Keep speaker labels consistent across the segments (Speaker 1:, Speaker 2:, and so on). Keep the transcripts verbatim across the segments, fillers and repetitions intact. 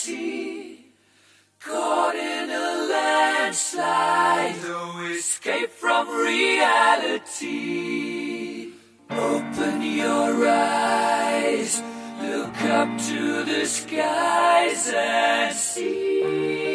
Speaker 1: sea, caught in a landslide, no escape from reality. Open your eyes, look up to the skies and see.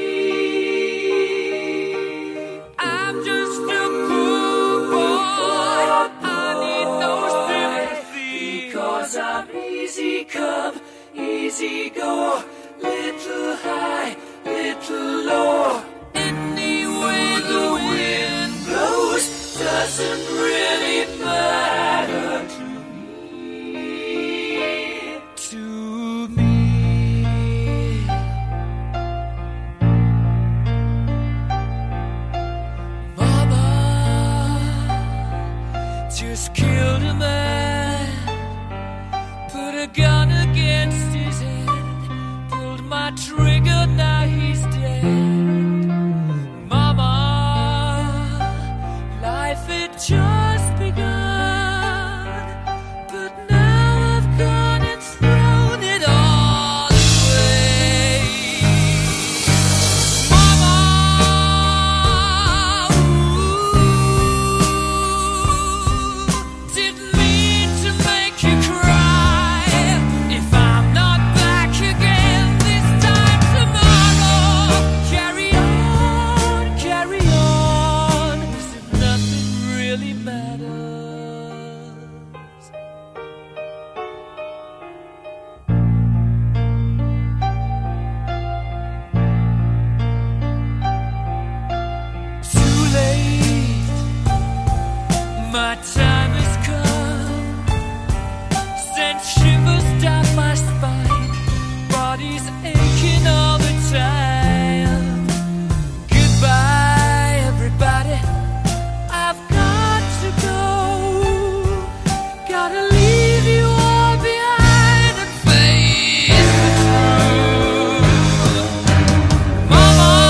Speaker 1: I'm just a poor boy, I need no sympathy, because I'm easy come, easy go, little high, little low. Any way the wind blows doesn't really matter to me, to me. Mama just killed a man, put a gun against his head, pulled my trigger, now he's dead. Mama, life had just begun, but now I've gone and thrown it all away. Mama, ooh, didn't mean to make you cry. If I'm not back again this time tomorrow, carry on, carry on, as if nothing really matters. Too late, my time has come, sent shivers down my spine, body's aching all the time. Goodbye, everybody, I've got to go, gotta leave you all behind and face the truth. Mama,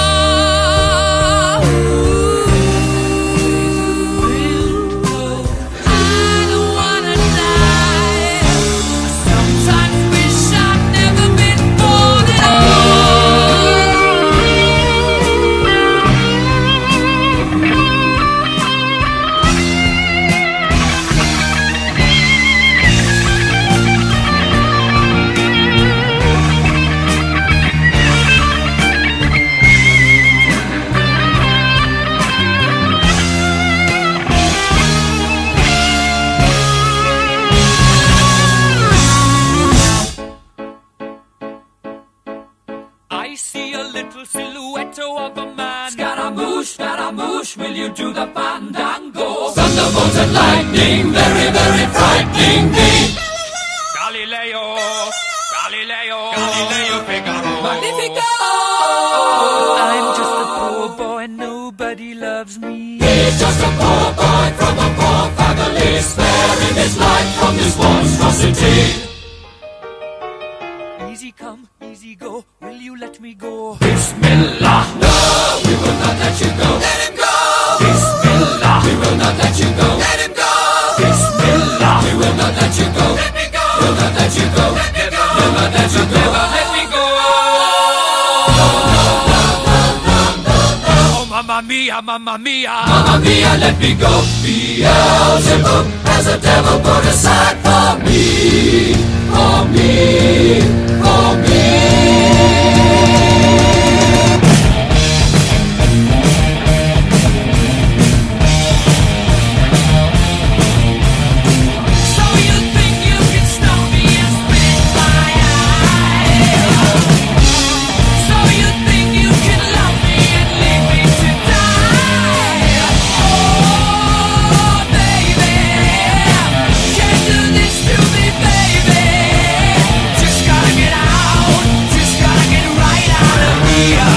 Speaker 1: ooh, I don't wanna die. I sometimes wish I'd never been born at I see a little silhouette of a man. Scaramouche, Scaramouche, will you do the fandango? Thunderbolt and lightning, very, very frightening me. Galileo, Galileo, Galileo Figaro. Magnifico! I'm just a poor boy, nobody loves me. He's just a poor boy from a poor family, sparing his life from this monstrosity. Easy come, easy go, will you let me go? Bismillah, no, we will not let you go. Let him go! Bismillah, we will not let you go. Let him go! Bismillah, we will not let you go. Let me go! We'll not let you go. Let me go! We'll not let you go. Never let me go! No, no, no, no, no, no, no. Oh, mamma mia, mamma mia. Mamma mia, let me go. Beelzebub has a devil put aside for me. For me, for me. So you think you can stop me and spit my eye? So you think you can love me and leave me to die? Oh, baby, can't do this to me, baby. Just gotta get out, just gotta get right out of here.